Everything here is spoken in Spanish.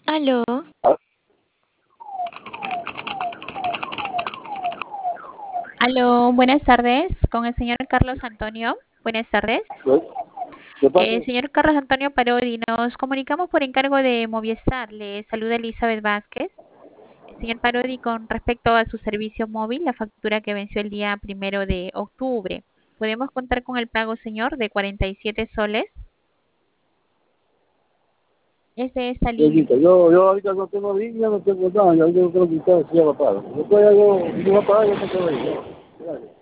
Aló, Ah, Aló, buenas tardes, con el señor Carlos Antonio. Buenas tardes. ¿De de parte? Señor Carlos Antonio Parodi, nos comunicamos por encargo de Movistar. Le saluda Elizabeth Vázquez. Señor Parodi, con respecto a su servicio móvil, la factura que venció el día 1 de octubre, ¿podemos contar con el pago, señor, de 47 soles? Es de esta línea. Viejito, yo ahorita no tengo línea, no tengo nada, yo ahorita no tengo que quitar, si ya lo pago. Después yo, si no va a pagar, yo no tengo línea. Gracias.